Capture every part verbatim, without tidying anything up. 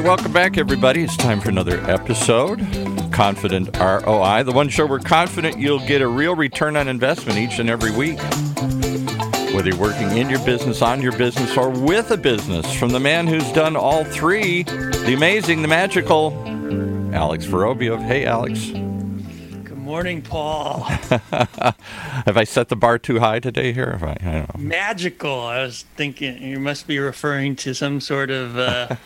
welcome back, everybody. It's time for another episode. Confident R O I, the one show we're confident you'll get a real return on investment each and every week. Whether you're working in your business, on your business, or with a business, from the man who's done all three, the amazing, the magical, Alex Vorobiev. Hey, Alex. Good morning, Paul. Have I set the bar too high today here? Have I, I don't know. Magical. I was thinking you must be referring to some sort of... Uh,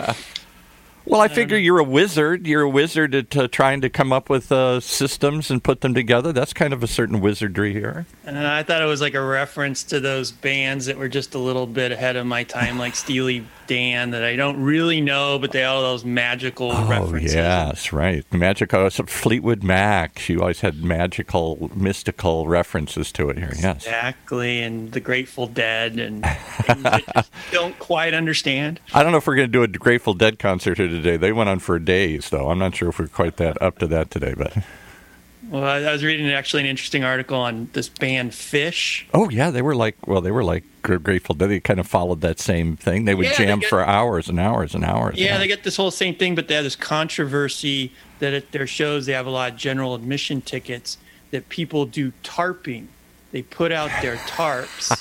well, I figure you're a wizard. You're a wizard at uh, trying to come up with uh, systems and put them together. That's kind of a certain wizardry here. Uh, I thought it was like a reference to those bands that were just a little bit ahead of my time, like Steely Dan, that I don't really know, but they all those magical oh, references. Yes, right. Magical. Fleetwood Mac. She always had magical, mystical references to it here. Yes, exactly. And the Grateful Dead and things that just don't quite understand. I don't know if we're going to do a Grateful Dead concert here today. They went on for days, though. I'm not sure if we're quite that up to that today, but. Well, I was reading actually an interesting article on this band Fish. Oh yeah, they were like well, they were like Grateful Dead. They kind of followed that same thing. They would yeah, jam they get, for hours and hours and hours. Yeah, yeah, they get this whole same thing, but they have this controversy that at their shows they have a lot of general admission tickets that people do tarping. They put out their tarps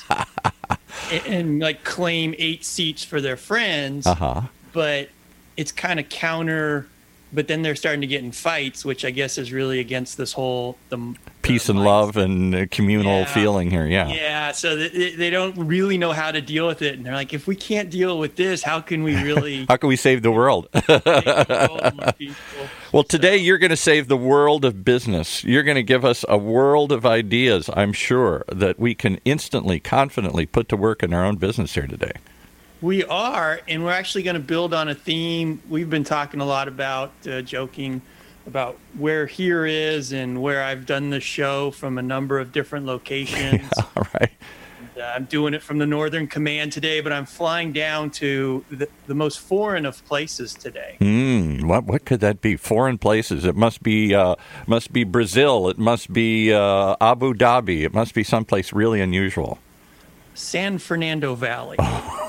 and, and like claim eight seats for their friends. Uh-huh. But it's kind of counter. But then they're starting to get in fights, which I guess is really against this whole the peace the and love and uh, communal yeah. feeling here. Yeah, yeah. So they, they don't really know how to deal with it, and they're like, if we can't deal with this, how can we really? How can we save the world? save the world more people? Well, today you're going to save the world of business. You're going to give us a world of ideas, I'm sure, that we can instantly, confidently put to work in our own business here today. We are, and we're actually going to build on a theme. We've been talking a lot about, uh, joking about where here is and where I've done the show from a number of different locations. Yeah, all right. And, uh, I'm doing it from the Northern Command today, but I'm flying down to the, the most foreign of places today. Hmm. What what could that be? Foreign places. It must be uh, must be Brazil. It must be uh, Abu Dhabi. It must be someplace really unusual. San Fernando Valley.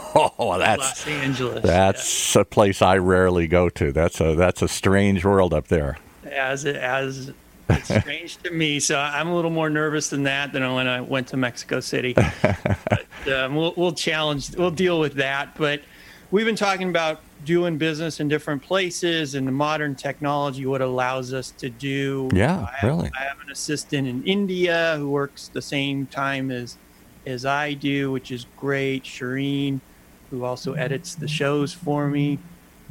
Oh, that's Los Angeles. That's yeah. a place I rarely go to. That's a that's a strange world up there. As it, as it's strange to me, so I'm a little more nervous than that than when I went to Mexico City. But, um, we'll we'll challenge, we'll deal with that. But we've been talking about doing business in different places and the modern technology, what it allows us to do. Yeah, I have, really. I have an assistant in India who works the same time as as I do, which is great. Shireen, who also edits the shows for me.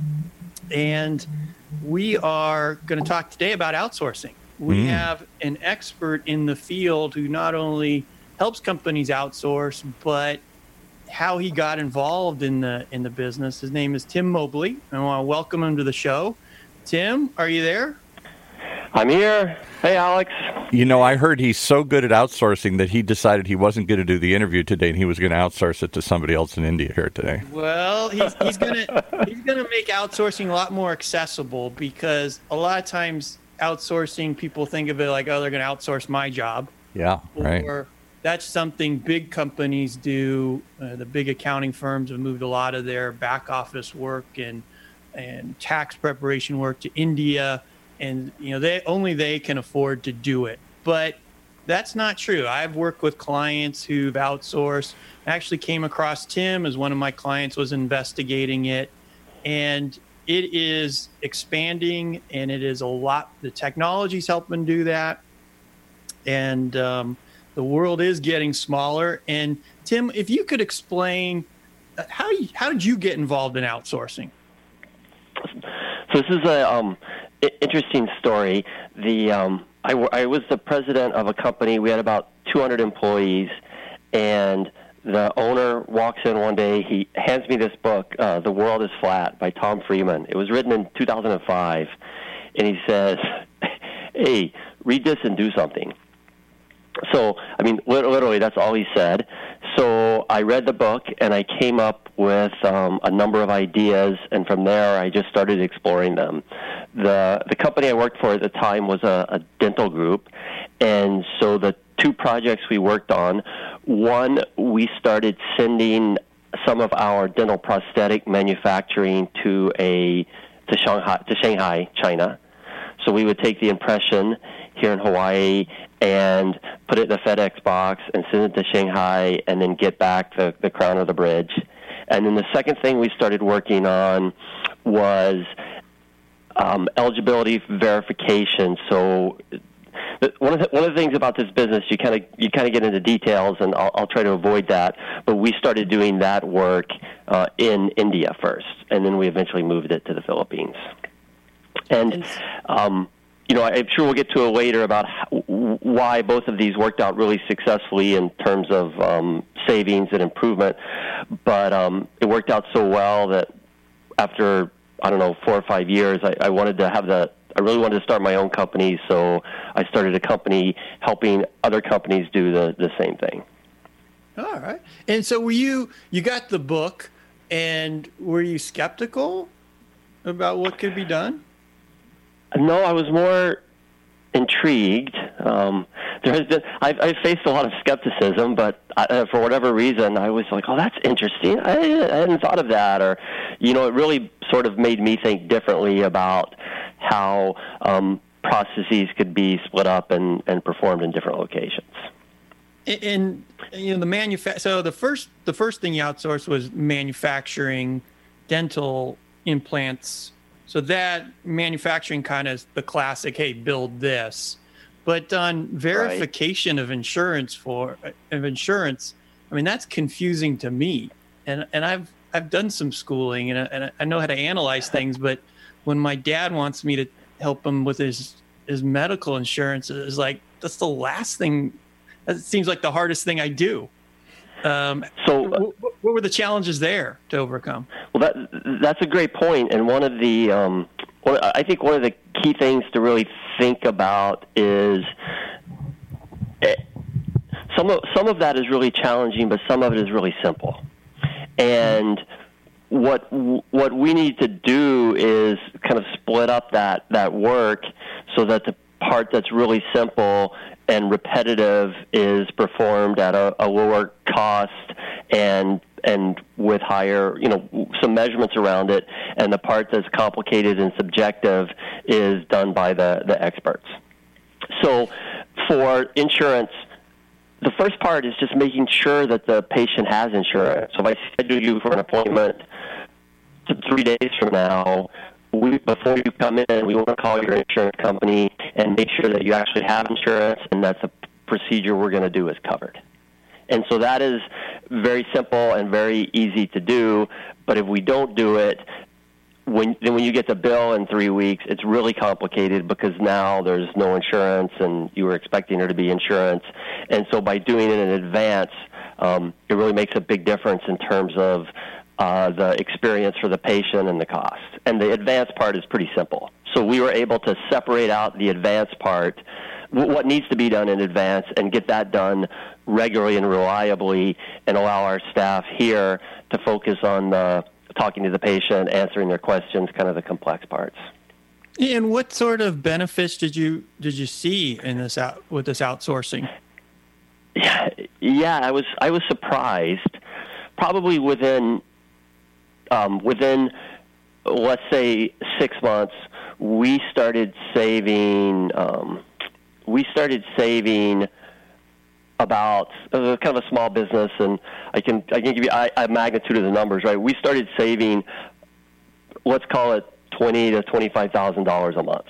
And we are going to talk today about outsourcing. We Mm. have an expert in the field who not only helps companies outsource, but how he got involved in the in the business. His name is Tim Mobley. I want to welcome him to the show. Tim, are you there? I'm here. Hey, Alex. You know, I heard he's so good at outsourcing that he decided he wasn't going to do the interview today, and he was going to outsource it to somebody else in India here today. Well, he's, he's gonna he's gonna make outsourcing a lot more accessible, because a lot of times outsourcing, people think of it like, oh, they're going to outsource my job. Yeah, right. Or that's something big companies do. Uh, the big accounting firms have moved a lot of their back office work and and tax preparation work to India. And, you know, they only they can afford to do it. But that's not true. I've worked with clients who've outsourced. I actually came across Tim as one of my clients was investigating it. And it is expanding, and it is a lot. The technology's helping do that. And um, the world is getting smaller. And, Tim, if you could explain, uh, how, you, how did you get involved in outsourcing? So this is a... Um interesting story. The um, I, w- I was the president of a company. We had about two hundred employees, and the owner walks in one day. He hands me this book, uh, The World is Flat, by Tom Friedman. It was written in two thousand five, and he says, hey, read this and do something. So, I mean, literally, that's all he said. So I read the book, and I came up with um, a number of ideas, and from there, I just started exploring them. The the company I worked for at the time was a, a dental group, and so the two projects we worked on, one, we started sending some of our dental prosthetic manufacturing to a to Shanghai, to Shanghai, China. So we would take the impression here in Hawaii and put it in a FedEx box and send it to Shanghai and then get back the, the crown of the bridge. And then the second thing we started working on was um, eligibility verification. So one of the, one of the things about this business, you kind of you kind of get into details, and I'll, I'll try to avoid that. But we started doing that work uh, in India first, and then we eventually moved it to the Philippines. And um, you know, I'm sure we'll get to it later about how, why both of these worked out really successfully in terms of um, savings and improvement. But um, it worked out so well that after, I don't know, four or five years, I, I wanted to have the, I really wanted to start my own company, so I started a company helping other companies do the, the same thing. All right. And so were you, you got the book, and were you skeptical about what could be done? No, I was more intrigued. Um, there has been, I've, I've faced a lot of skepticism, but I, uh, for whatever reason, I was like, oh, that's interesting. I, I hadn't thought of that. Or, you know, it really sort of made me think differently about how um, processes could be split up and, and performed in different locations. And, you know, the manufa- so the first the first thing you outsourced was manufacturing dental implants. So that manufacturing kind of the classic, hey, build this. But on verification right. of insurance for of insurance, I mean, that's confusing to me. And and I've I've done some schooling and I, and I know how to analyze things. But when my dad wants me to help him with his his medical insurance, it's like that's the last thing. It seems like the hardest thing I do. Um, so, what, what were the challenges there to overcome? Well, that that's a great point, and one of the um, one, I think one of the key things to really think about is it, some of some of that is really challenging, but some of it is really simple. And what what we need to do is kind of split up that that work so that the part that's really simple and repetitive is performed at a, a lower cost and and with higher, you know, some measurements around it, and the part that's complicated and subjective is done by the, the experts. So for insurance, the first part is just making sure that the patient has insurance. So if I schedule you for an appointment three days from now, We, before you come in, we want to call your insurance company and make sure that you actually have insurance and that the procedure we're going to do is covered. And so that is very simple and very easy to do, but if we don't do it, when then when you get the bill in three weeks, it's really complicated because now there's no insurance and you were expecting there to be insurance. And so by doing it in advance, um, it really makes a big difference in terms of Uh, the experience for the patient and the cost. And the advanced part is pretty simple. So we were able to separate out the advanced part, w- what needs to be done in advance, and get that done regularly and reliably and allow our staff here to focus on uh, talking to the patient, answering their questions, kind of the complex parts. And what sort of benefits did you did you see in this out, with this outsourcing? Yeah, yeah, I was I was surprised. Probably within Um, within, let's say, six months, we started saving. Um, we started saving about uh, kind of a small business, and I can I can give you a, a magnitude of the numbers. Right, we started saving. Let's call it twenty to twenty-five thousand dollars a month,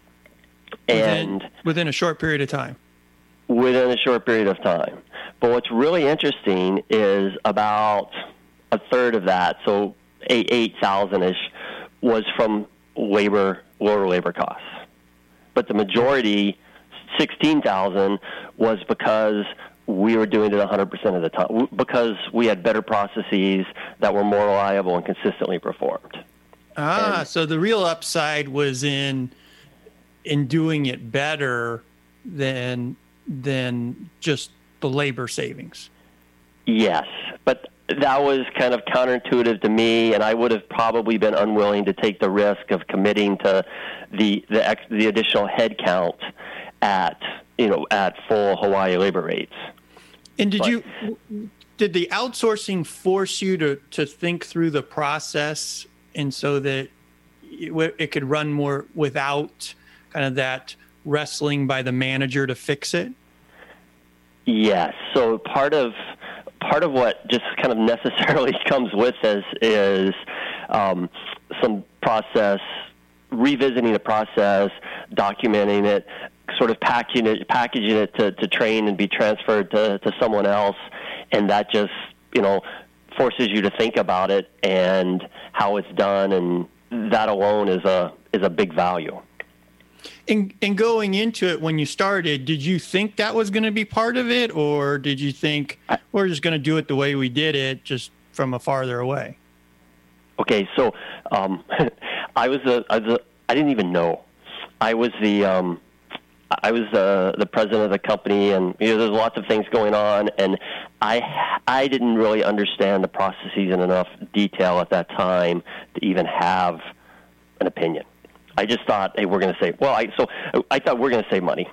within, and within a short period of time. Within a short period of time, but what's really interesting is about a third of that, so eight eight thousand ish, was from labor lower labor costs. But the majority, sixteen thousand, was because we were doing it a hundred percent of the time, because we had better processes that were more reliable and consistently performed. Ah, and, so the real upside was in in doing it better than than just the labor savings. Yes, but that was kind of counterintuitive to me, and I would have probably been unwilling to take the risk of committing to the the, ex, the additional head count at you know at full Hawaii labor rates. And did but, you did the outsourcing force you to to think through the process, and so that it, it could run more without kind of that wrestling by the manager to fix it? Yes. So part of part of what just kind of necessarily comes with this is um, some process, revisiting the process, documenting it, sort of packaging it, packaging it to, to train and be transferred to, to someone else, and that just, you know, forces you to think about it and how it's done, and that alone is a is a big value. And, and going into it, when you started, did you think that was going to be part of it, or did you think we're just going to do it the way we did it, just from a farther away? Okay, so um, I was a, I was a, I didn't even know. I was the um, I was the the president of the company, and you know, there's lots of things going on, and I I didn't really understand the processes in enough detail at that time to even have an opinion. I just thought, hey, we're going to save. Well, I so I thought we're going to save money.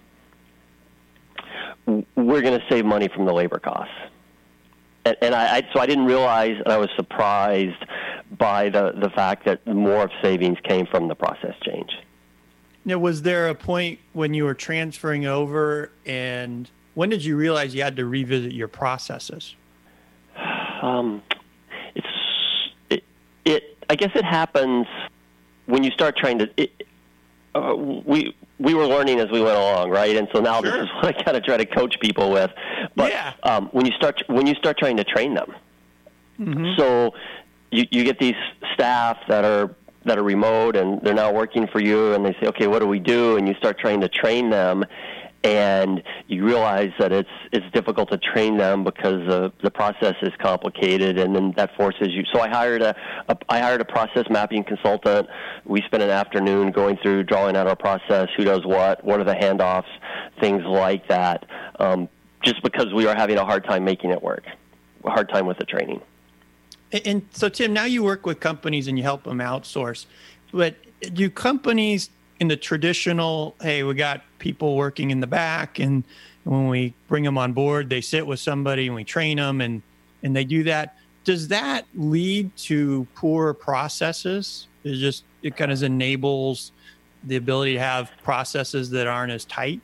We're going to save money from the labor costs, and, and I, I so I didn't realize, and I was surprised by the the fact that more of savings came from the process change. Now, was there a point when you were transferring over, and when did you realize you had to revisit your processes? Um, it's it, it. I guess it happens when you start trying to. It, uh, we we were learning as we went along, right? And so now Sure. this is what I kind of try to coach people with. But Yeah. um, when you start when you start trying to train them, Mm-hmm. so you you get these staff that are. that are remote, and they're now working for you, and they say, okay, what do we do? And you start trying to train them, and you realize that it's it's difficult to train them because the the process is complicated, and then that forces you. So I hired a, a I hired a process mapping consultant. We spent an afternoon going through, drawing out our process, who does what, what are the handoffs, things like that, um, just because we are having a hard time making it work, a hard time with the training. And so, Tim, now you work with companies and you help them outsource. But do companies in the traditional, hey, we got people working in the back, and when we bring them on board, they sit with somebody and we train them, and, and they do that. Does that lead to poor processes? It just it kind of enables the ability to have processes that aren't as tight?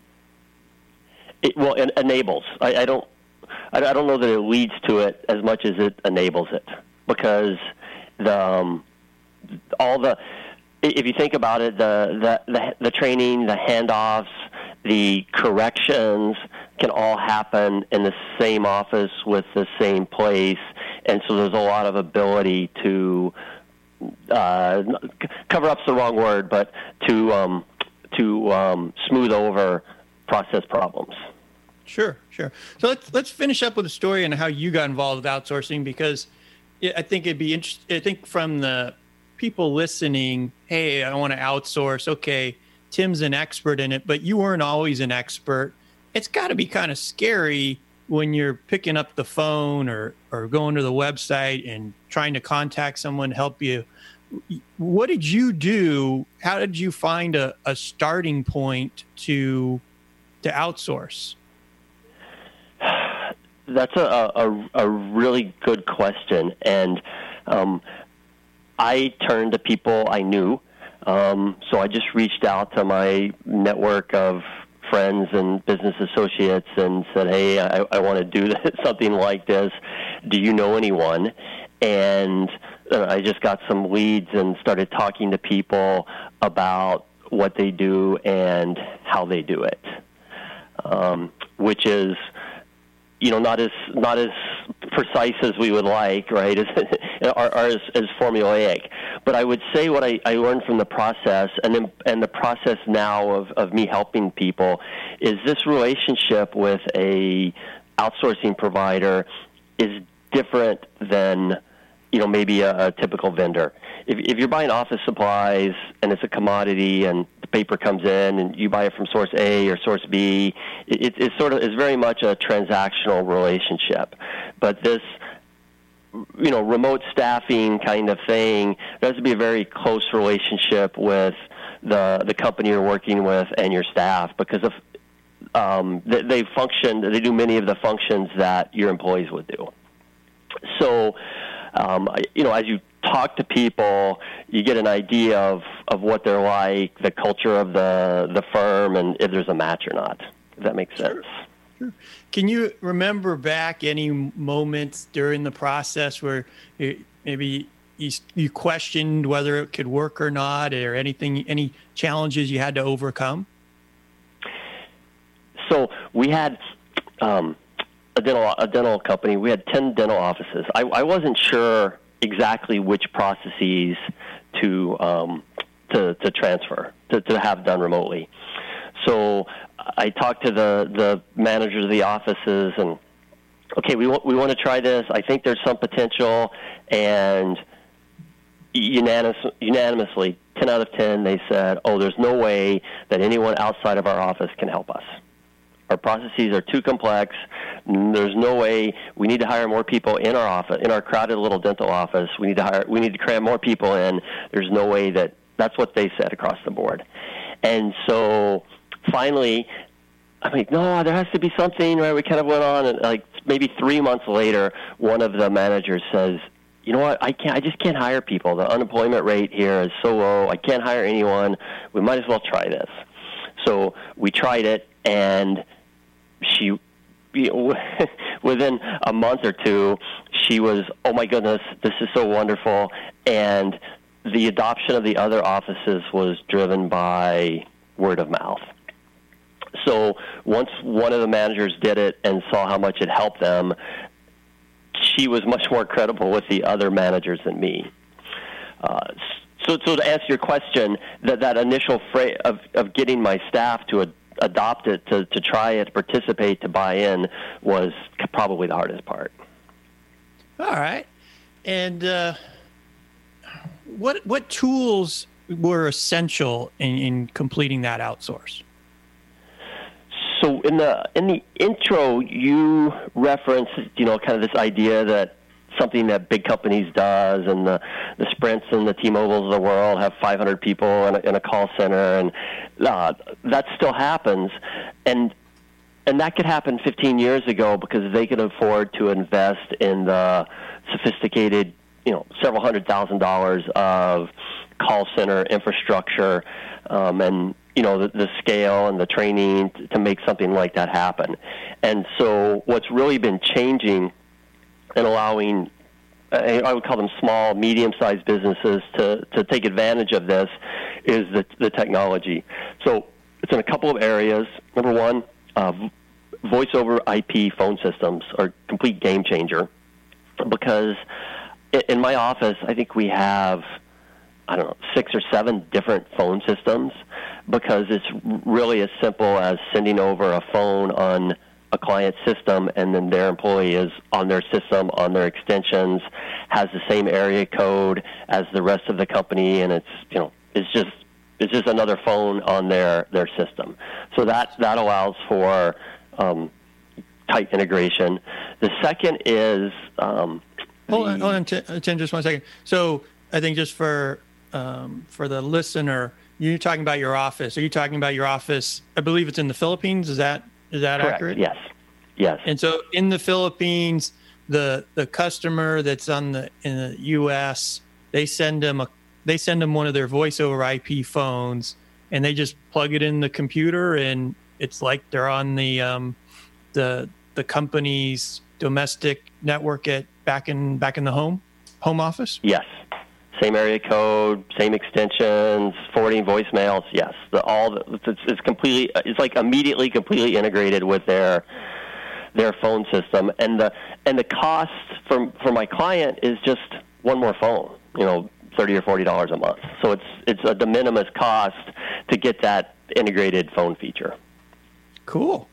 It, well, it enables. I, I don't. I don't know that it leads to it as much as it enables it, because the um, all the if you think about it, the, the the the training, the handoffs, the corrections can all happen in the same office with the same place, and so there's a lot of ability to uh, cover up's the wrong word, but to um, to um, smooth over process problems. Sure, sure. So let's let's finish up with a story on how you got involved with outsourcing, because I think it'd be interesting. I think from the people listening, hey, I want to outsource. Okay, Tim's an expert in it, but you weren't always an expert. It's got to be kind of scary when you're picking up the phone or or going to the website and trying to contact someone to help you. What did you do? How did you find a, a starting point to to outsource? That's a, a, a really good question, and um, I turned to people I knew. Um, so I just reached out to my network of friends and business associates and said, hey, I, I want to do this, something like this. Do you know anyone? And uh, I just got some leads and started talking to people about what they do and how they do it, um, which is, you know, not as not as precise as we would like, right? As, or, or as, as formulaic. But I would say what I, I learned from the process, and then and the process now of, of me helping people, is this relationship with a outsourcing provider is different than, you know, maybe a, a typical vendor. If, if you're buying office supplies and it's a commodity and the paper comes in and you buy it from source A or source B, it, it's sort of is very much a transactional relationship. But this, you know, remote staffing kind of thing, there has to be a very close relationship with the the company you're working with and your staff, because of um, they, they function, they do many of the functions that your employees would do. So, um, you know, as you talk to people, you get an idea of, of what they're like, the culture of the the firm, and if there's a match or not. If that makes sense. Sure. Can you remember back any moments during the process where it, maybe you, you questioned whether it could work or not, or anything, any challenges you had to overcome? So we had um, a dental a dental company. We had ten dental offices. I, I wasn't sure exactly which processes to um, to, to transfer to, to have done remotely. So I talked to the, the managers of the offices, and okay, we want we want to try this. I think there's some potential, and unanimous, unanimously, ten out of ten, they said, "Oh, there's no way that anyone outside of our office can help us. Our processes are too complex. There's no way. We need to hire more people in our office, in our crowded little dental office. We need to hire. We need to cram more people in. There's no way that." That's what they said across the board, and so. Finally, I'm like, no, there has to be something, right? We kind of went on, and like maybe three months later, one of the managers says, you know what, I can't, I just can't hire people. The unemployment rate here is so low. I can't hire anyone. We might as well try this. So we tried it, and she, you know, within a month or two, she was, oh my goodness, this is so wonderful. And the adoption of the other offices was driven by word of mouth. So once one of the managers did it and saw how much it helped them, she was much more credible with the other managers than me. Uh, so, so to answer your question, that, that initial phrase of, of getting my staff to ad- adopt it, to, to try it, to participate, to buy in, was probably the hardest part. All right. And uh, what what tools were essential in, in completing that outsource? So in the in the intro, you referenced, you know, kind of this idea that something that big companies does, and the, the Sprints and the T-Mobiles of the world have five hundred people in a, in a call center, and uh, that still happens, and and that could happen fifteen years ago because they could afford to invest in the sophisticated, you know, several hundred thousand dollars of call center infrastructure, um, and you know, the, the scale and the training to, to make something like that happen. And so what's really been changing and allowing, I would call them small, medium-sized businesses to, to take advantage of this is the, the technology. So it's in a couple of areas. Number one, uh, voice over I P phone systems are a complete game changer because in my office, I think we have, I don't know, six or seven different phone systems because it's really as simple as sending over a phone on a client system, and then their employee is on their system, on their extensions, has the same area code as the rest of the company, and it's, you know, it's just it's just another phone on their, their system. So that that allows for um, tight integration. The second is um, hold on, hold on, Tim, just one second. So I think just for um, for the listener, you're talking about your office. Are you talking about your office? I believe it's in the Philippines. Is that is that Correct. accurate? Yes. Yes. And so in the Philippines, the the customer that's on the in the U S, they send them a they send them one of their voice over I P phones, and they just plug it in the computer, and it's like they're on the um, the the company's domestic network at back in back in the home home office. Yes. Same area code, same extensions, forwarding voicemails. Yes, the, all the, it's, it's completely. It's like immediately completely integrated with their their phone system, and the and the cost for for my client is just one more phone. You know, thirty or forty dollars a month. So it's it's a de minimis cost to get that integrated phone feature. Cool.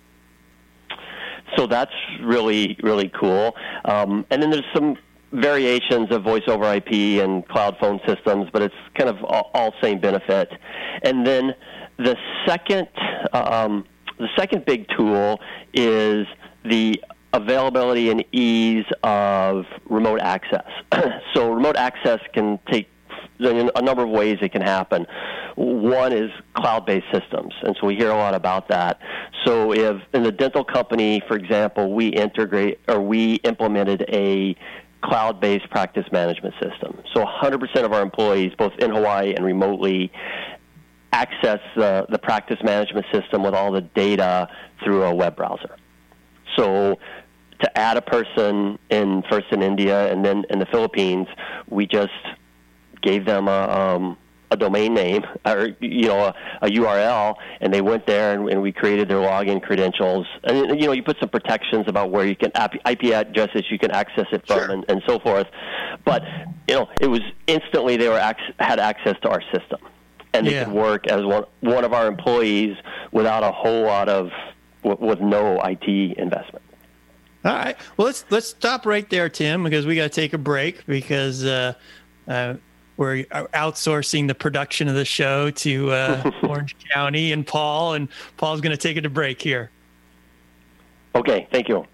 So that's really really cool. Um, and then there's some variations of voice over I P and cloud phone systems, but it's kind of all, all same benefit. And then the second um, the second big tool is the availability and ease of remote access. So remote access can take a number of ways it can happen. One is cloud-based systems, and so we hear a lot about that. So if in the dental company, for example, we integrate or we implemented a cloud-based practice management system. So one hundred percent of our employees, both in Hawaii and remotely, access the, the practice management system with all the data through a web browser. So to add a person in first in India and then in the Philippines, we just gave them a, um, a domain name or you know a, a U R L, and they went there and, and we created their login credentials. And you know you put some protections about where you can I P addresses you can access it from, Sure. and, and so forth. But you know it was instantly they were ac- had access to our system, and they Yeah. could work as one one of our employees without a whole lot of with, with no I T investment. All right. Well, let's let's stop right there, Tim, because we got to take a break because uh, uh, we're outsourcing the production of the show to uh, Orange County and Paul, and Paul's going to take it a break here. Okay, thank you.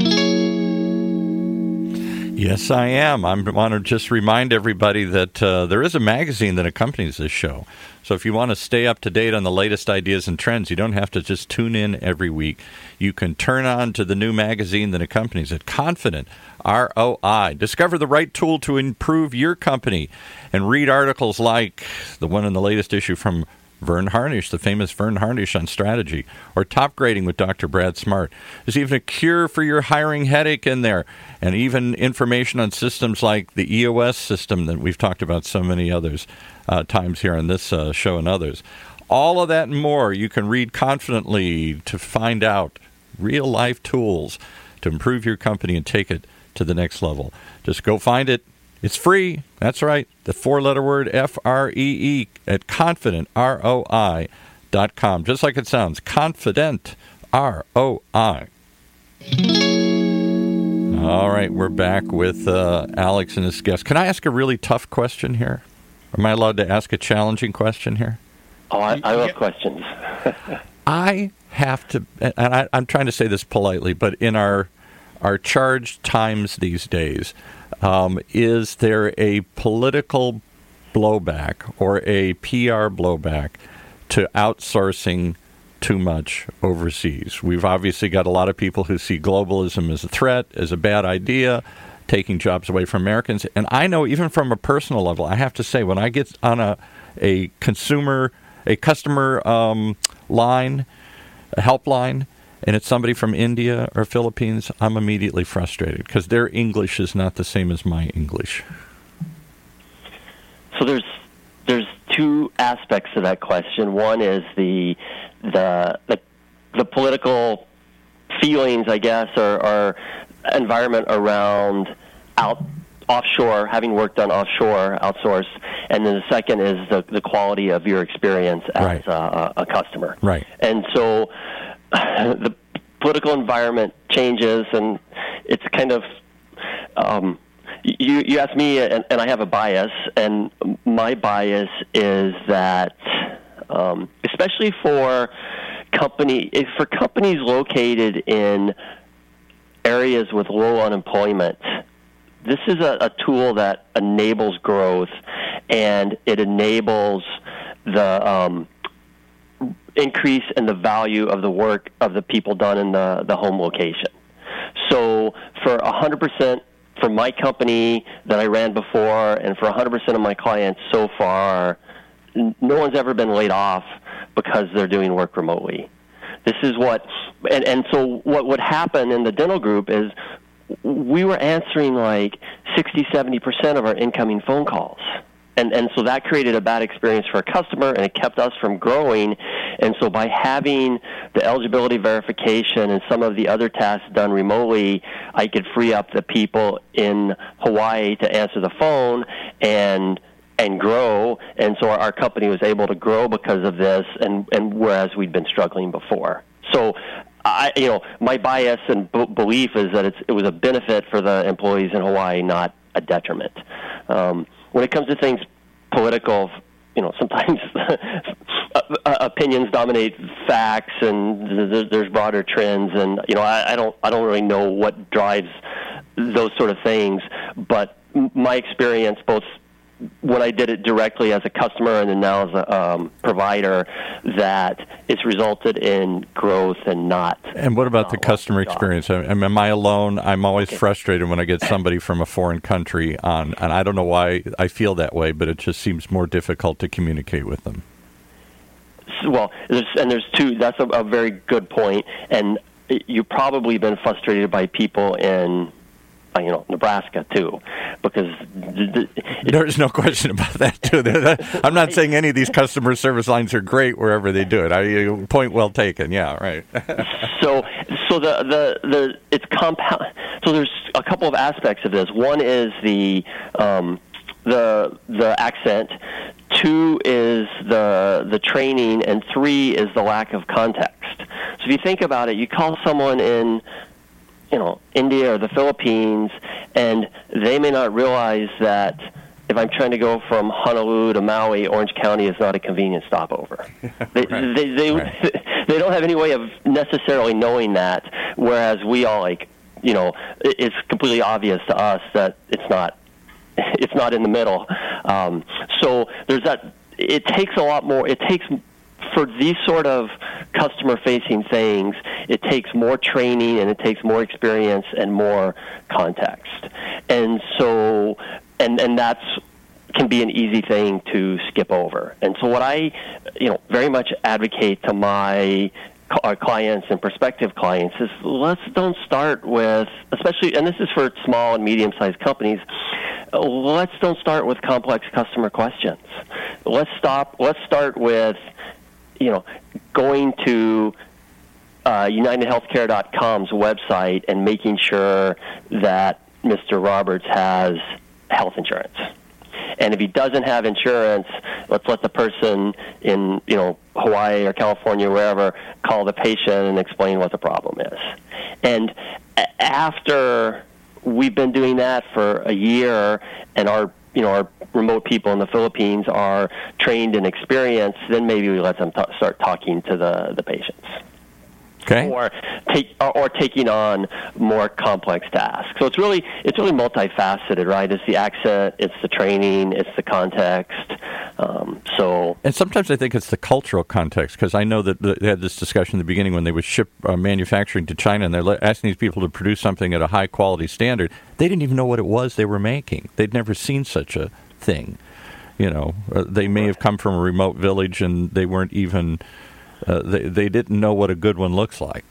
Yes, I am. I want to just remind everybody that uh, there is a magazine that accompanies this show. So if you want to stay up to date on the latest ideas and trends, you don't have to just tune in every week. You can turn on to the new magazine that accompanies it, Confident, R O I. Discover the right tool to improve your company and read articles like the one in the latest issue from Vern Harnish, the famous Vern Harnish on strategy, or Top Grading with Doctor Brad Smart. There's even a cure for your hiring headache in there, and even information on systems like the E O S system that we've talked about so many others uh, times here on this uh, show and others. All of that and more you can read confidently to find out real-life tools to improve your company and take it to the next level. Just go find it. It's free. That's right. The four-letter word F R E E at Confident, R O I dot com. Just like it sounds. Confident, R O I. All right, we're back with uh, Alex and his guest. Can I ask a really tough question here? Am I allowed to ask a challenging question here? Oh, I, I love questions. I have to, and I, I'm trying to say this politely, but in our our charged times these days, um, is there a political blowback or a P R blowback to outsourcing too much overseas? We've obviously got a lot of people who see globalism as a threat, as a bad idea, taking jobs away from Americans. And I know even from a personal level, I have to say, when I get on a, a consumer, a customer um, line, a helpline, and it's somebody from India or Philippines, I'm immediately frustrated because their English is not the same as my English. So there's there's two aspects to that question. One is the the the, the political feelings, I guess, or, or environment around out offshore, having worked on offshore, outsourced, and then the second is the, the quality of your experience as Right. a, a customer. Right. And so the political environment changes, and it's kind of um, you. You asked me, and, and I have a bias, and my bias is that, um, especially for company, if for companies located in areas with low unemployment, this is a, a tool that enables growth, and it enables the um, increase in the value of the work of the people done in the, the home location. So for one hundred percent for my company that I ran before, and for one hundred percent of my clients so far, n- no one's ever been laid off because they're doing work remotely. This is what, and, and so what would happen in the dental group is we were answering like sixty, seventy percent of our incoming phone calls. And and so that created a bad experience for a customer, and it kept us from growing. And so by having the eligibility verification and some of the other tasks done remotely, I could free up the people in Hawaii to answer the phone and and grow. And so our, our company was able to grow because of this, and, and whereas we'd been struggling before. So I, you know, my bias and b- belief is that it's, it was a benefit for the employees in Hawaii, not a detriment. Um, when it comes to things political, you know, sometimes opinions dominate facts, and there's broader trends, and you know, I, I don't, I don't really know what drives those sort of things. But my experience, both when I did it directly as a customer and then now as a um, provider, that it's resulted in growth and not. And what about not the customer experience? I mean, am I alone? I'm always okay. frustrated when I get somebody from a foreign country on, and I don't know why I feel that way, but it just seems more difficult to communicate with them. Well, there's, and there's two. That's a, a very good point, and you've probably been frustrated by people in, you know, Nebraska too, because th- there's no question about that too. I'm not saying any of these customer service lines are great wherever they do it. I point well taken. Yeah, right. so, so the the the it's compound. So there's a couple of aspects of this. One is the um, the the accent. Two is the the training, and three is the lack of context. So if you think about it, you call someone in, you know, India or the Philippines, and they may not realize that if I'm trying to go from Honolulu to Maui, Orange County is not a convenient stopover. They, right. they, they, right. they don't have any way of necessarily knowing that, whereas we all, like, you know, it's completely obvious to us that it's not. It's not in the middle. Um, so there's that. It takes a lot more. It takes, for these sort of customer-facing things, it takes more training and it takes more experience and more context. And so, and and that's can be an easy thing to skip over. And so what I, you know, very much advocate to my our clients and prospective clients is let's don't start with, especially, and this is for small and medium-sized companies, let's don't start with complex customer questions. Let's stop, let's start with, you know, going to uh, United Healthcare dot com's website and making sure that Mister Roberts has health insurance. And if he doesn't have insurance, let's let the person in, you know, Hawaii or California, wherever, call the patient and explain what the problem is. And after we've been doing that for a year, and our, you know, our remote people in the Philippines are trained and experienced, then maybe we let them t- start talking to the, the patients. Okay. Or take or, or taking on more complex tasks. So it's really it's really multifaceted, right? It's the accent, it's the training, it's the context. Um, so and sometimes I think it's the cultural context, because I know that they had this discussion in the beginning when they would ship uh, manufacturing to China, and they're asking these people to produce something at a high quality standard. They didn't even know what it was they were making. They'd never seen such a thing. You know, uh, they may have come from a remote village and they weren't even. Uh, they they didn't know what a good one looks like.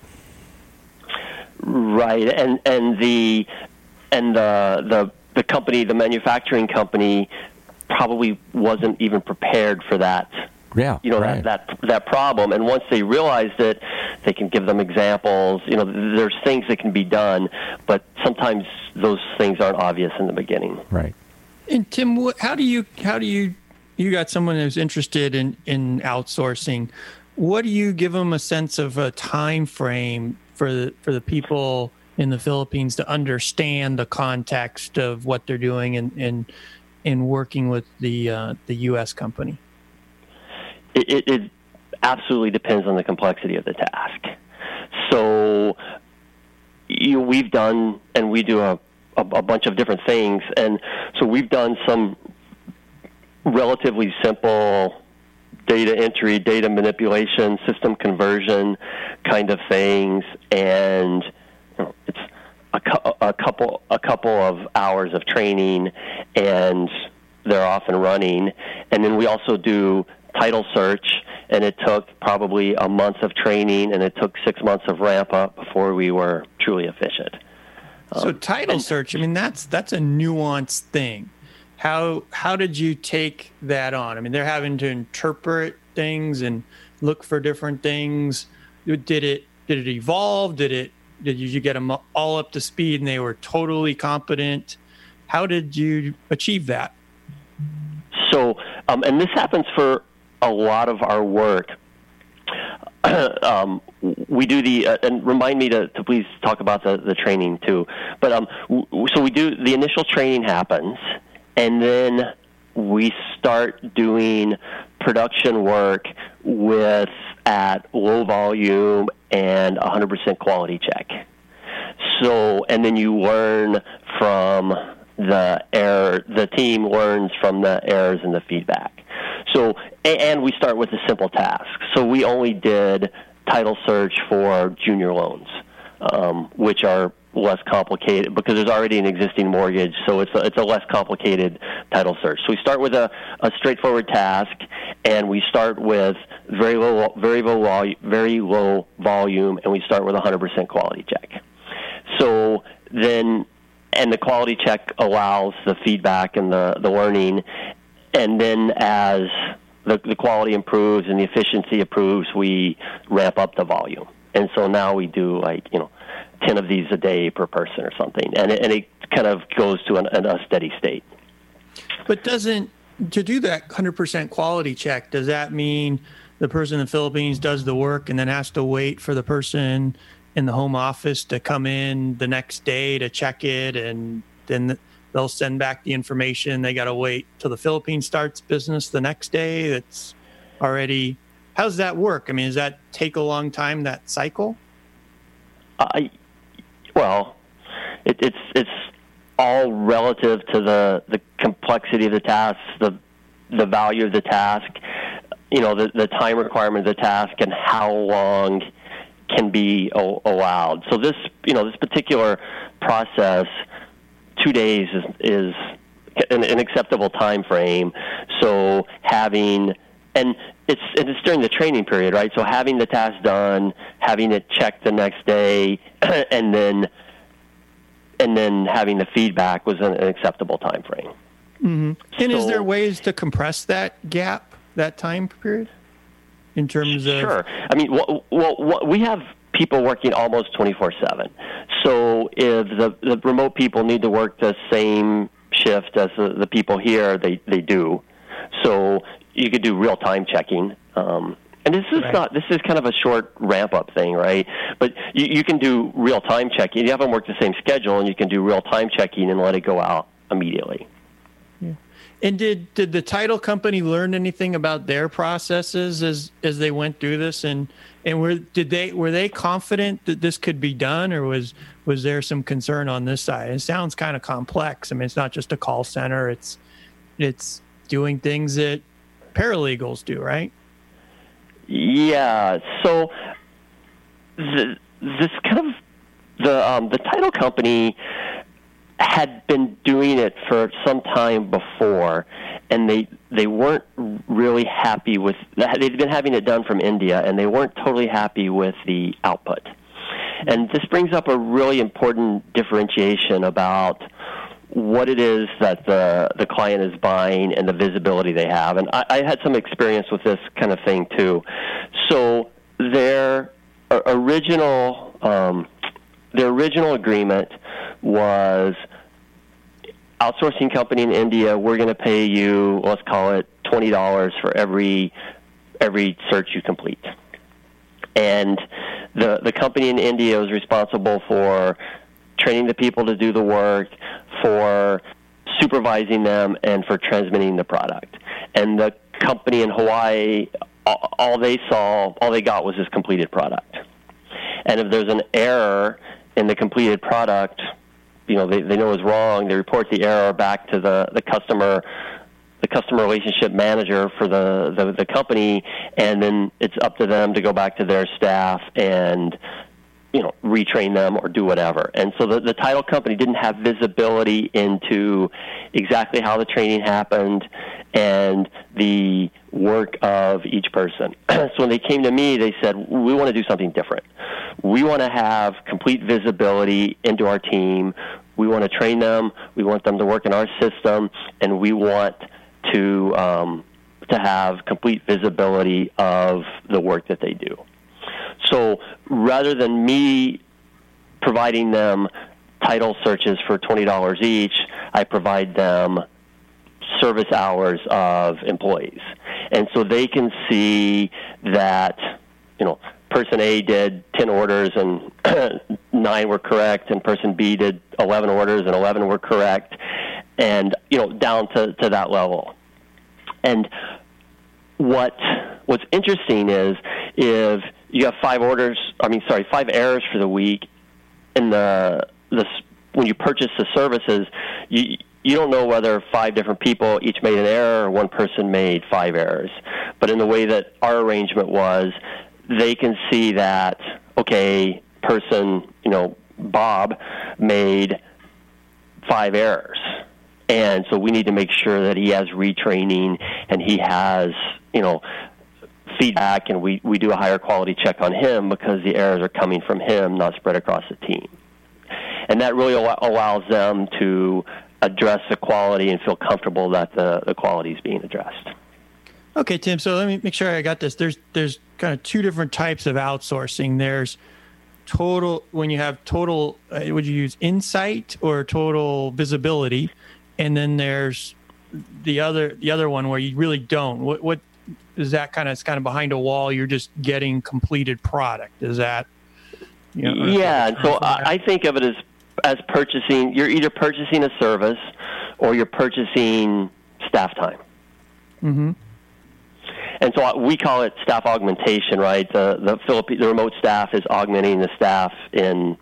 Right, and and the and the the the company, the manufacturing company, probably wasn't even prepared for that. Yeah, you know, right. that, that that problem. And once they realized it, they can give them examples. You know, there's things that can be done, but sometimes those things aren't obvious in the beginning. Right. And Tim, how do you how do you you got someone who's interested in in outsourcing? What do you give them a sense of a time frame for the, for the people in the Philippines to understand the context of what they're doing and in, in, in working with the uh, the U S company? It, it, it absolutely depends on the complexity of the task. So you know, we've done, and we do a, a, a bunch of different things, and so we've done some relatively simple data entry, data manipulation, system conversion kind of things, and you know, it's a, cu- a couple a couple of hours of training, and they're off and running. And then we also do title search, and it took probably a month of training, and it took six months of ramp up before we were truly efficient. So um, title and, search, I mean, that's that's a nuanced thing. How how did you take that on? I mean, they're having to interpret things and look for different things. Did it did it evolve? Did it did you get them all up to speed and they were totally competent? How did you achieve that? So, um, and this happens for a lot of our work. um, we do the, uh, and remind me to, to please talk about the, the training too. But um, w- so we do, the initial training happens, and then we start doing production work with at low volume and one hundred percent quality check. So, and then you learn from the error, the team learns from the errors and the feedback. So, and we start with a simple task. So we only did title search for junior loans, um, which are less complicated because there's already an existing mortgage, so it's a, it's a less complicated title search. So we start with a, a straightforward task, and we start with very low, very low, vol- very low volume, and we start with a one hundred percent quality check. So then, and the quality check allows the feedback and the, the learning, and then as the, the quality improves and the efficiency improves, we ramp up the volume. And so now we do like, you know, ten of these a day per person or something, and it, and it kind of goes to an, an, a steady state. But doesn't, to do that one hundred percent quality check, does that mean the person in the Philippines does the work and then has to wait for the person in the home office to come in the next day to check it, and then they'll send back the information? They got to wait till the Philippines starts business the next day. That's already, how does that work? I mean, does that take a long time, that cycle? I, well, it, it's it's all relative to the, the complexity of the task, the the value of the task, you know, the, the time requirement of the task, and how long can be o- allowed. So this, you know, this particular process, two days is, is an, an acceptable time frame. So having, and it's and it's during the training period, right? So having the task done, having it checked the next day, and then and then having the feedback was an, an acceptable time frame. Mm-hmm. And so, is there ways to compress that gap, that time period, in terms of? Sure. I mean, well, well we have people working almost twenty-four seven. So if the, the remote people need to work the same shift as the, the people here, they, they do. So you could do real-time checking. Um, and this is right. not, this is kind of a short ramp-up thing, right? But you, you can do real-time checking. You have them work the same schedule, and you can do real-time checking and let it go out immediately. Yeah. And did, did the title company learn anything about their processes as, as they went through this? And, and were, did they, were they confident that this could be done, or was, was there some concern on this side? It sounds kind of complex. I mean, it's not just a call center. It's, it's doing things that paralegals do, right? Yeah. So the, this kind of the um, the title company had been doing it for some time before, and they they weren't really happy with. They'd been having it done from India, and they weren't totally happy with the output. And this brings up a really important differentiation about what it is that the the client is buying and the visibility they have. And I, I had some experience with this kind of thing too. So their original um, their original agreement was outsourcing company in India. We're going to pay you, let's call it twenty dollars for every every search you complete. And the the company in India was responsible for training the people to do the work, for supervising them, and for transmitting the product. And the company in Hawaii, all they saw, all they got was this completed product. And if there's an error in the completed product, you know, they, they know is wrong, they report the error back to the, the customer, the customer relationship manager for the, the, the company, and then it's up to them to go back to their staff and, you know, retrain them or do whatever. And so the, the title company didn't have visibility into exactly how the training happened and the work of each person. So when they came to me, they said, we want to do something different. We want to have complete visibility into our team. We want to train them. We want them to work in our system, and we want to um, to have complete visibility of the work that they do. So rather than me providing them title searches for twenty dollars each, I provide them service hours of employees. And so they can see that, you know, person A did ten orders and nine were correct, and person B did eleven orders and eleven were correct, and, you know, down to, to that level. And what what's interesting is if you have five orders, I mean, sorry, five errors for the week, in the the when you purchase the services, you you don't know whether five different people each made an error or one person made five errors. But in the way that our arrangement was, they can see that, okay, person, you know, Bob made five errors. And so we need to make sure that he has retraining and he has, you know, feedback, and we, we do a higher quality check on him because the errors are coming from him, not spread across the team. And that really al- allows them to address the quality and feel comfortable that the, the quality is being addressed. Okay, Tim, so let me make sure I got this. There's there's kind of two different types of outsourcing. There's total, when you have total, uh, would you use insight or total visibility? And then there's the other the other one where you really don't. What what is that kind of? It's kind of behind a wall. You're just getting completed product. Is that? You know, yeah. And so I, I think of it as as purchasing. You're either purchasing a service or you're purchasing staff time. Mm-hmm. And so we call it staff augmentation, right? The the Philippi- the remote staff is augmenting the staff in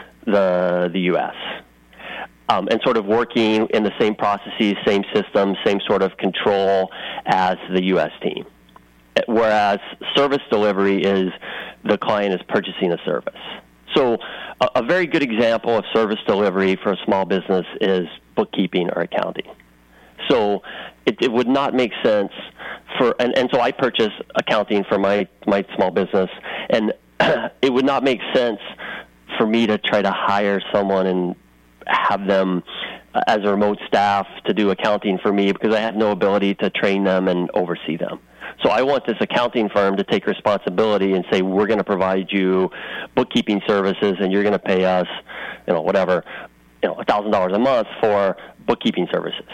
the the U S Um, and sort of working in the same processes, same systems, same sort of control as the U S team. Whereas service delivery is the client is purchasing a service. So a, a very good example of service delivery for a small business is bookkeeping or accounting. So it, it would not make sense for, and, and so I purchase accounting for my, my small business, and it would not make sense for me to try to hire someone and have them uh, as a remote staff to do accounting for me because I have no ability to train them and oversee them. So I want this accounting firm to take responsibility and say, we're going to provide you bookkeeping services and you're going to pay us, you know, whatever, you know, one thousand dollars a month for bookkeeping services.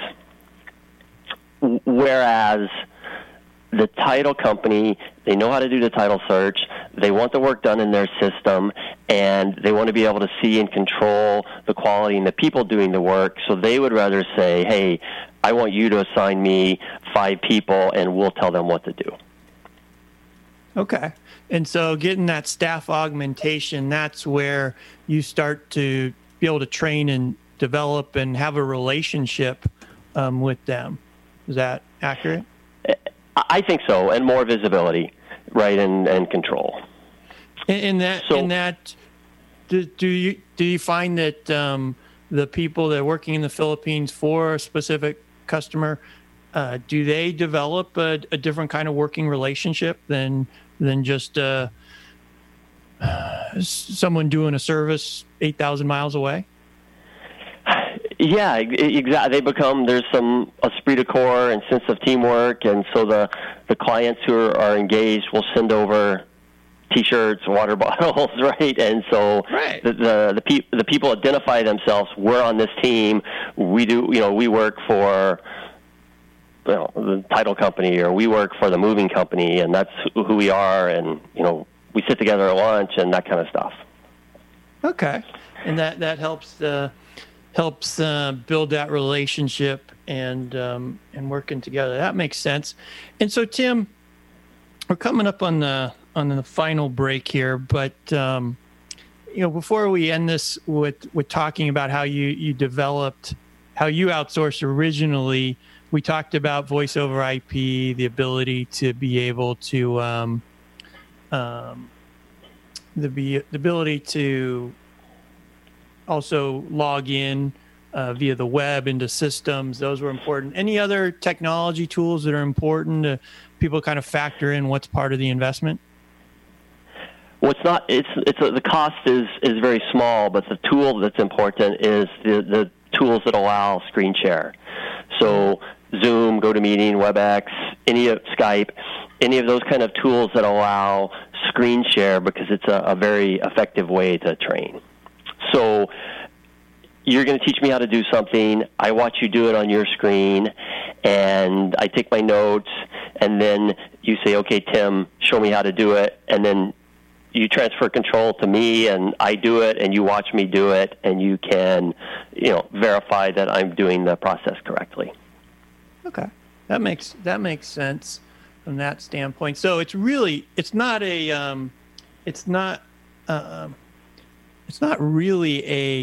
Whereas the title company, they know how to do the title search, they want the work done in their system, and they want to be able to see and control the quality and the people doing the work, so they would rather say, hey, I want you to assign me five people, and we'll tell them what to do. Okay. And so getting that staff augmentation, that's where you start to be able to train and develop and have a relationship um, with them. Is that accurate? I think so, and more visibility, right, and, and control. In, in that, so, in that, do, do you do you find that um, the people that are working in the Philippines for a specific customer, uh, do they develop a, a different kind of working relationship than than just uh, someone doing a service eight thousand miles away? Yeah, exactly. They become, there's some esprit de corps and sense of teamwork, and so the, the clients who are, are engaged will send over T-shirts, water bottles, right? And so right. the the the, pe- the people identify themselves. We're on this team. We do, you know, we work for, you know, the title company, or we work for the moving company, and that's who we are. And you know, we sit together at lunch and that kind of stuff. Okay, and that that helps. Uh... helps uh, build that relationship and um, and working together. That makes sense. And so, Tim, we're coming up on the on the final break here, but um, you know, before we end this with with talking about how you you developed, how you outsourced originally, we talked about voice over I P, the ability to be able to um, um, the be the ability to also log in uh, via the web into systems. Those were important. Any other technology tools that are important to people kind of factor in what's part of the investment? Well, it's not, it's, it's a, the cost is, is very small, but the tool that's important is the, the tools that allow screen share. So Zoom, GoToMeeting, WebEx, any of Skype, any of those kind of tools that allow screen share, because it's a, a very effective way to train. So you're going to teach me how to do something. I watch you do it on your screen, and I take my notes, and then you say, okay, Tim, show me how to do it, and then you transfer control to me, and I do it, and you watch me do it, and you can, you know, verify that I'm doing the process correctly. Okay, that makes that makes sense from that standpoint. So it's really it's not a um, it's not. Uh, It's not really a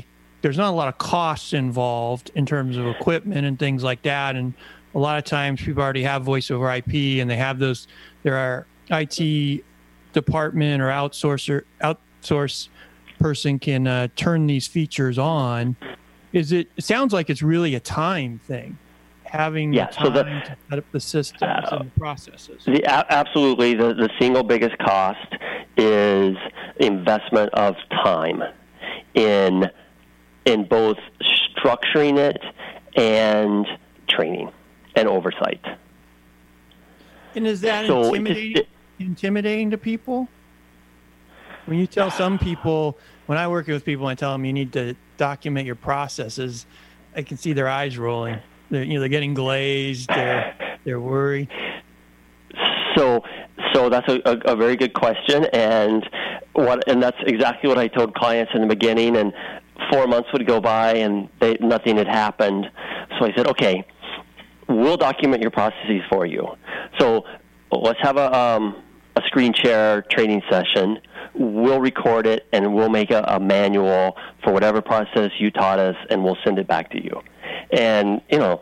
there's not a lot of costs involved in terms of equipment and things like that. And a lot of times people already have voice over I P and they have those, there are I T department or outsourcer, outsource person can uh, turn these features on. Is it, it sounds like it's really a time thing, having yeah, the time so the, to set up the systems uh, and the processes. The, absolutely. The, the single biggest cost is investment of time in in both structuring it and training and oversight. And is that so intimidating, it, intimidating to people? When you tell some people, when I work with people, I tell them you need to document your processes, I can see their eyes rolling. They're, you know, they're getting glazed. They're they're worried. So, so that's a, a, a very good question, and what, and that's exactly what I told clients in the beginning. And four months would go by, and they, nothing had happened. So I said, okay, we'll document your processes for you. So let's have a um, a screen share training session. We'll record it, and we'll make a, a manual for whatever process you taught us, and we'll send it back to you. And, you know,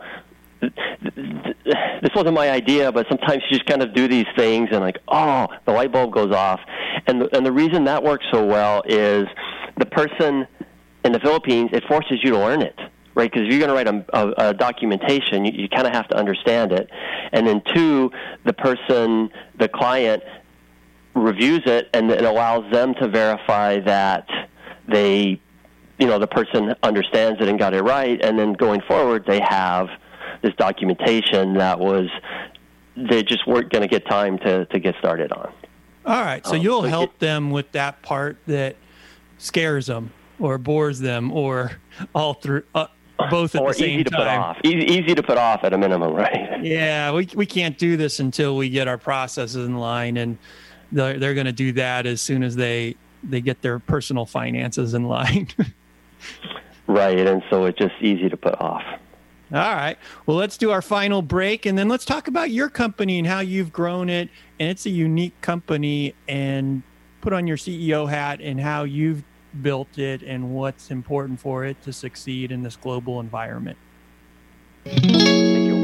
this wasn't my idea, but sometimes you just kind of do these things and like, oh, the light bulb goes off. And the, and the reason that works so well is the person in the Philippines, it forces you to learn it, right? Because if you're going to write a, a, a documentation, you, you kind of have to understand it. And then two, the person, the client, reviews it, and it allows them to verify that they, you know, the person understands it and got it right. And then going forward, they have this documentation that was, they just weren't going to get time to, to get started on. All right. So um, you'll so help it, them with that part that scares them or bores them or all through, uh, both at or the same easy to time. put off. Easy, easy to put off at a minimum, right? Yeah. We, we can't do this until we get our processes in line, and they're, they're going to do that as soon as they, they get their personal finances in line. Right. And so it's just easy to put off. All right. Well, let's do our final break, and then let's talk about your company and how you've grown it. And it's a unique company, and put on your C E O hat and how you've built it and what's important for it to succeed in this global environment. Thank you.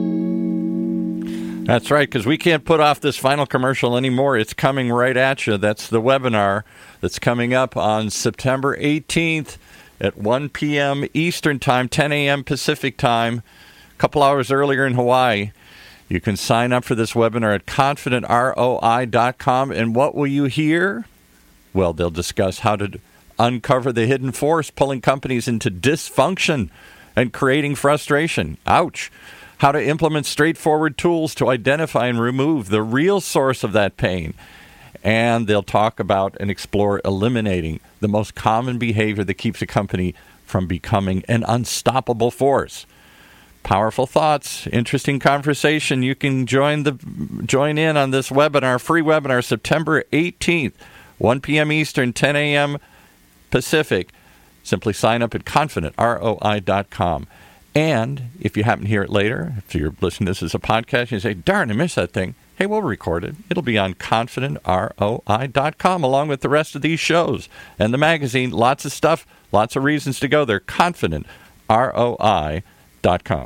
That's right, because we can't put off this final commercial anymore. It's coming right at you. That's the webinar that's coming up on September eighteenth. At one p.m. Eastern Time, ten a.m. Pacific Time, a couple hours earlier in Hawaii. You can sign up for this webinar at confident R O I dot com. And what will you hear? Well, they'll discuss how to uncover the hidden force pulling companies into dysfunction and creating frustration. Ouch. How to implement straightforward tools to identify and remove the real source of that pain. And they'll talk about and explore eliminating the most common behavior that keeps a company from becoming an unstoppable force. Powerful thoughts, interesting conversation. You can join the join in on this webinar, free webinar, September eighteenth, one p.m. Eastern, ten a.m. Pacific. Simply sign up at confident R O I dot com. And if you happen to hear it later, if you're listening to this as a podcast, you say, darn, I missed that thing. Hey, we'll record it. It'll be on confident R O I dot com along with the rest of these shows and the magazine. Lots of stuff, lots of reasons to go there. confident R O I dot com.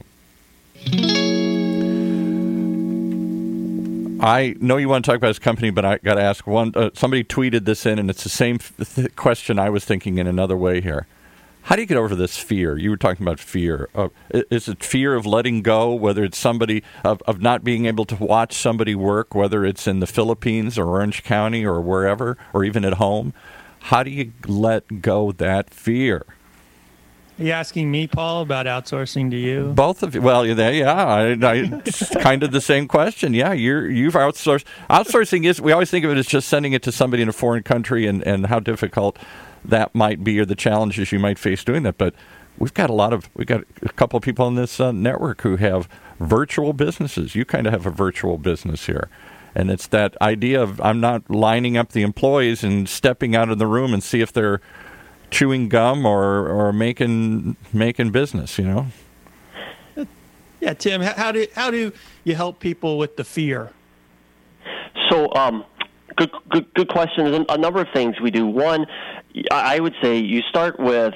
I know you want to talk about this company, but I got to ask one. Uh, somebody tweeted this in, and it's the same th- question I was thinking in another way here. How do you get over this fear? You were talking about fear. Uh, is it fear of letting go, whether it's somebody, of, of not being able to watch somebody work, whether it's in the Philippines or Orange County or wherever, or even at home? How do you let go that fear? Are you asking me, Paul, about outsourcing to you? Both of you. Well, yeah, yeah. I, I, it's kind of the same question. Yeah, you're, you've outsourced. Outsourcing is, we always think of it as just sending it to somebody in a foreign country and, and how difficult that might be, or the challenges you might face doing that. But we've got a lot of, we've got a couple of people on this uh, network who have virtual businesses. You kind of have a virtual business here. And it's that idea of, I'm not lining up the employees and stepping out of the room and see if they're chewing gum or, or making making business, you know? Yeah, Tim, how do, how do you help people with the fear? So, um, good, good, good question. There's a number of things we do. One, I would say you start with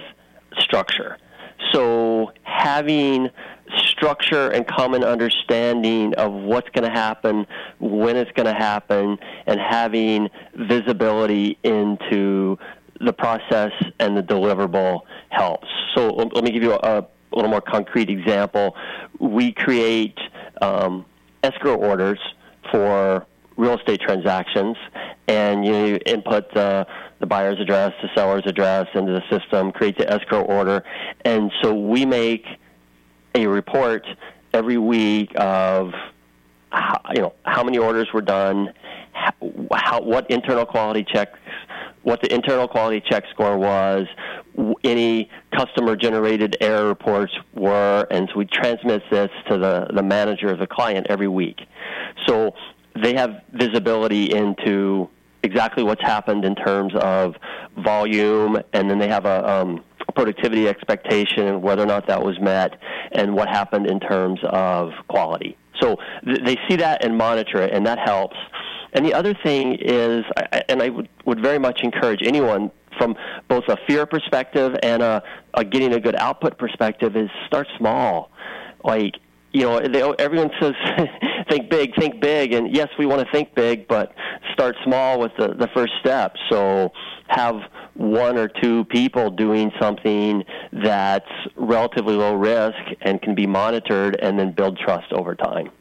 structure. So having structure and common understanding of what's going to happen, when it's going to happen, and having visibility into the process and the deliverable helps. So let me give you a, a little more concrete example. We create um, escrow orders for real estate transactions, and you input the, the buyer's address, the seller's address into the system, create the escrow order, and so we make a report every week of how, you know, how many orders were done, how, what internal quality checks, what the internal quality check score was, any customer-generated error reports were, and so we transmit this to the, the manager of the client every week. So they have visibility into exactly what's happened in terms of volume, and then they have a, um, a productivity expectation, whether or not that was met, and what happened in terms of quality. So th- they see that and monitor it, and that helps. And the other thing is, and I would, would very much encourage anyone from both a fear perspective and a, a getting a good output perspective, is start small. Like, you know, they, everyone says, think big, think big. And yes, we want to think big, but start small with the, the first step. So have one or two people doing something that's relatively low risk and can be monitored, and then build trust over time.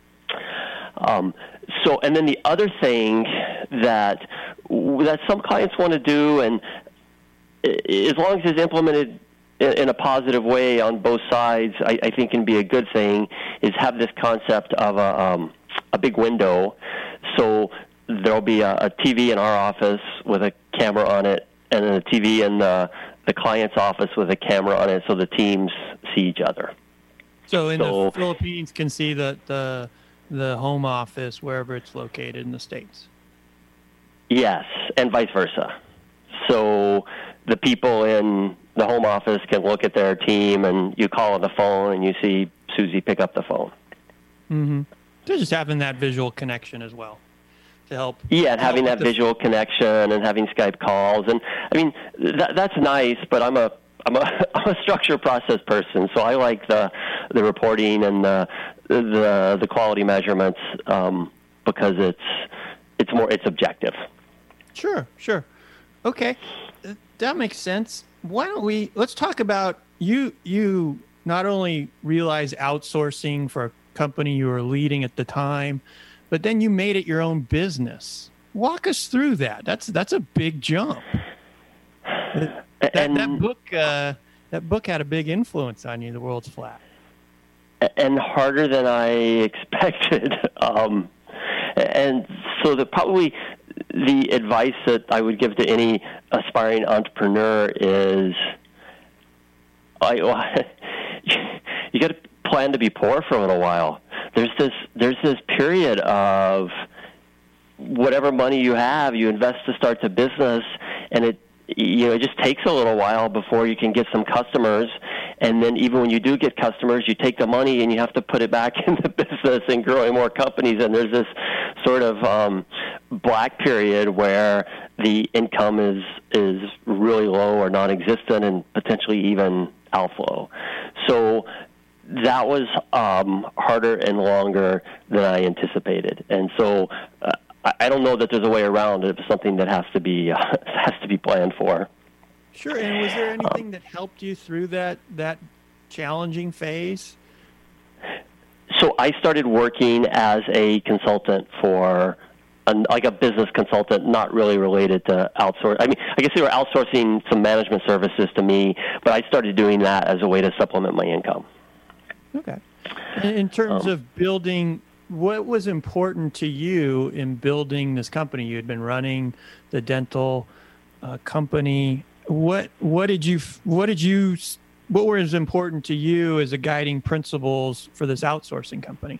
Um, so, and then the other thing that that some clients want to do, and as long as it's implemented in a positive way on both sides, I, I think can be a good thing, is have this concept of a, um, a big window. So there'll be a, a T V in our office with a camera on it, and then a T V in the, the client's office with a camera on it, so the teams see each other. So in So- the Philippines can see the, the the home office wherever it's located in the States. Yes, and vice versa. So the people in the home office can look at their team, and you call on the phone, and you see Susie pick up the phone. Mm-hmm. So just having that visual connection as well to help. Yeah, and help having with that the- visual connection and having Skype calls. And, I mean, that, that's nice, but I'm a I'm a I'm a structure process person, so I like the the reporting and the the the quality measurements um, because it's it's more it's objective. Sure, sure. Okay, Uh, that makes sense. Why don't we, let's talk about, you You not only realize outsourcing for a company you were leading at the time, but then you made it your own business. Walk us through that. That's that's a big jump. That, And- that book uh, that book had a big influence on you, The World's Flat. And harder than I expected. Um, and so the probably the advice that I would give to any aspiring entrepreneur is, I, you got to plan to be poor for a little while. There's this there's this period of whatever money you have, you invest to start the business, and it you know it just takes a little while before you can get some customers. And then even when you do get customers, you take the money and you have to put it back in the business and growing more companies. And there's this sort of um, black period where the income is is really low or non-existent and potentially even outflow. So that was um, harder and longer than I anticipated. And so uh, I don't know that there's a way around it. It's something that has to be uh, has to be planned for. Sure. And was there anything that helped you through that that challenging phase? So I started working as a consultant for, an, like a business consultant, not really related to outsource. I mean, I guess they were outsourcing some management services to me, but I started doing that as a way to supplement my income. Okay. And in terms Um, of building, what was important to you in building this company? You had been running the dental uh, company. What what did you what did you what was important to you as a guiding principles for this outsourcing company?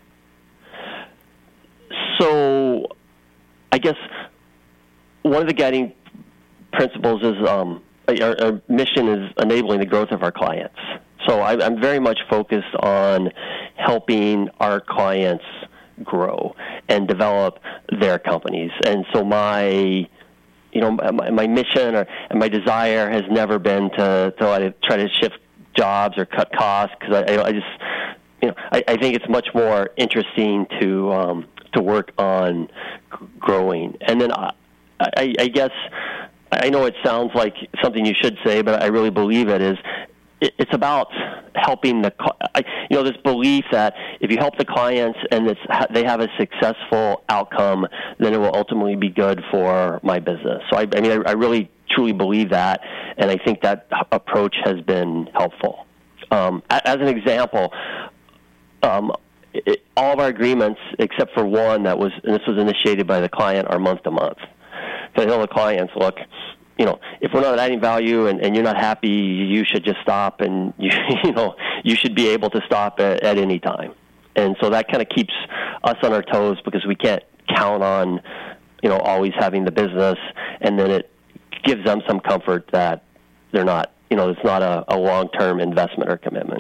So I guess one of the guiding principles is um, our, our mission is enabling the growth of our clients. So I, I'm very much focused on helping our clients grow and develop their companies. And so my, you you know, my, my mission or and my desire has never been to to try to shift jobs or cut costs, because I, I just, you know, I, I think it's much more interesting to um, to work on g- growing. And then I, I, I guess I know it sounds like something you should say, but I really believe it is. It, it's about helping the, I, you know, this belief that if you help the clients and it's, they have a successful outcome, then it will ultimately be good for my business. So I, I mean, I, I really truly believe that, and I think that approach has been helpful. Um, as an example, um, it, all of our agreements, except for one that was, and this was initiated by the client, are month to month. So I tell the clients, look, you know, if we're not adding value and, and you're not happy, you should just stop, and you, you know, you should be able to stop at, at any time. And so that kind of keeps us on our toes, because we can't count on, you know, always having the business, and then it gives them some comfort that they're not, you know, it's not a, a long-term investment or commitment.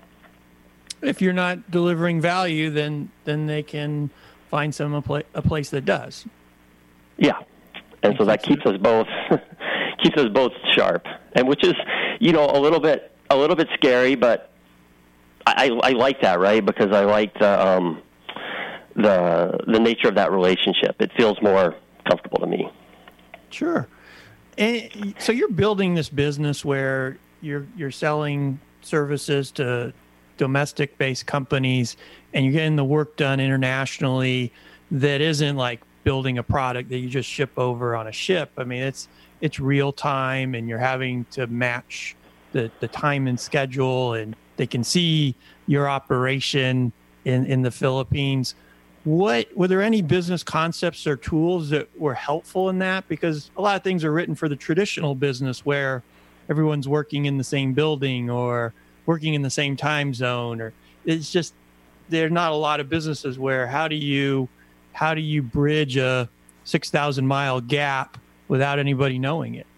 If you're not delivering value, then then they can find some a, pla- a place that does. Yeah, and so that keeps us both keeps us both sharp, and which is, you know, a little bit a little bit scary, but I, I like that, right? Because I like the um, the the nature of that relationship. It feels more comfortable to me. Sure. And so you're building this business where you're you're selling services to domestic-based companies, and you're getting the work done internationally that isn't like building a product that you just ship over on a ship. I mean, it's it's real time, and you're having to match the, the time and schedule, and they can see your operation in, in the Philippines. What were there any business concepts or tools that were helpful in that? Because a lot of things are written for the traditional business where everyone's working in the same building or working in the same time zone, or it's just, there are not a lot of businesses where how do you how do you bridge a six thousand mile gap without anybody knowing it?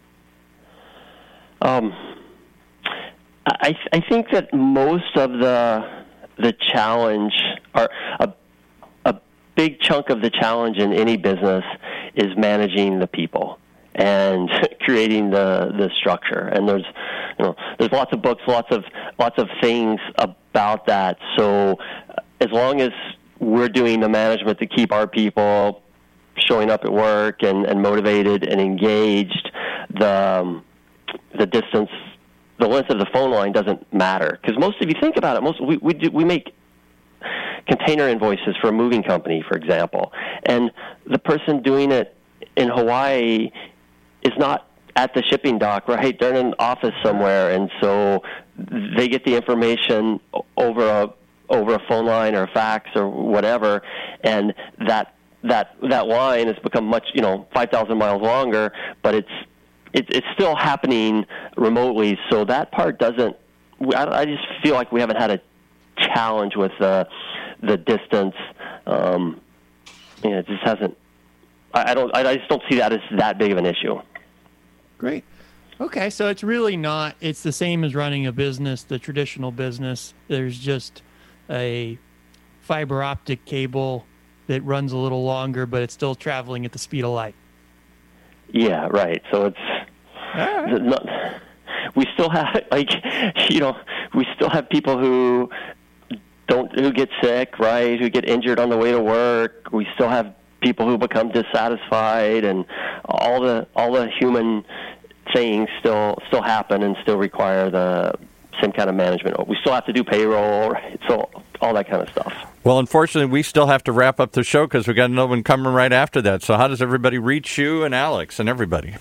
Um, I I think that most of the the challenge, or a a big chunk of the challenge in any business, is managing the people and creating the the structure. And there's you know there's lots of books, lots of lots of things about that. So as long as we're doing the management to keep our people showing up at work and, and motivated and engaged, the um, the distance, the length of the phone line doesn't matter. Because most, if you think about it, most we we do, we make container invoices for a moving company, for example, and the person doing it in Hawaii is not at the shipping dock, right? They're in an office somewhere, and so they get the information over a over a phone line or a fax or whatever, and that that that line has become much, you know, five thousand miles longer, but it's it, it's still happening remotely. So that part doesn't. I, I just feel like we haven't had a challenge with the the distance. Um, you know, it just hasn't. I, I don't. I just don't see that as that big of an issue. Great. Okay, so it's really not. It's the same as running a business, the traditional business. There's just a fiber optic cable that runs a little longer, but it's still traveling at the speed of light. Yeah, right. So it's right. not, we still have, like, you know, we still have people who don't, who get sick, right, who get injured on the way to work. We still have people who become dissatisfied, and all the all the human things still still happen and still require the same kind of management. We still have to do payroll, right? So all that kind of stuff. Well, unfortunately, we still have to wrap up the show because we got another one coming right after that. So how does everybody reach you and Alex and everybody?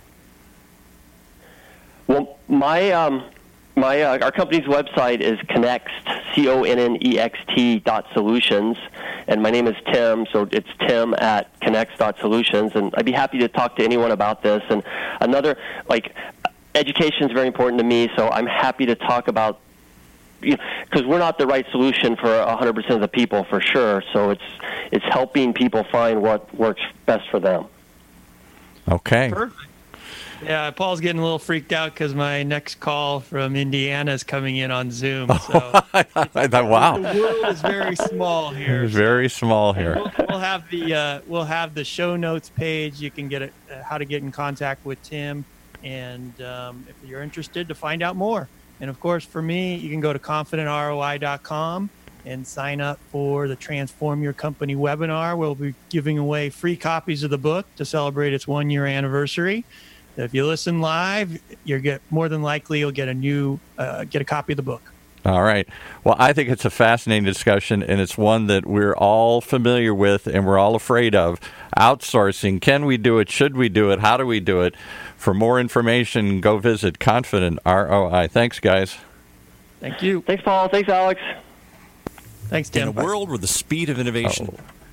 Well, my um, my uh, our company's website is Connext, C O N N E X T dot solutions, and my name is Tim, so it's Tim at Connext dot solutions, and I'd be happy to talk to anyone about this. And another, like, education is very important to me, so I'm happy to talk about, because you know, we're not the right solution for one hundred percent of the people, for sure. So it's it's helping people find what works best for them. Okay. Perfect. Yeah, Paul's getting a little freaked out because my next call from Indiana is coming in on Zoom. So I thought, wow. The world is very small here. It's very small here. We'll, we'll have the uh, we'll have the show notes page. You can get it, uh, how to get in contact with Tim, and um, if you're interested to find out more. And of course, for me, you can go to confident R O I dot com and sign up for the Transform Your Company webinar. We'll be giving away free copies of the book to celebrate its one year anniversary. If you listen live, you get more than likely you'll get a new uh, get a copy of the book. All right. Well, I think it's a fascinating discussion, and it's one that we're all familiar with and we're all afraid of. Outsourcing. Can we do it? Should we do it? How do we do it? For more information, go visit Confident R O I. Thanks, guys. Thank you. Thanks, Paul. Thanks, Alex. Thanks, Tim. In a world where the speed of innovation Oh.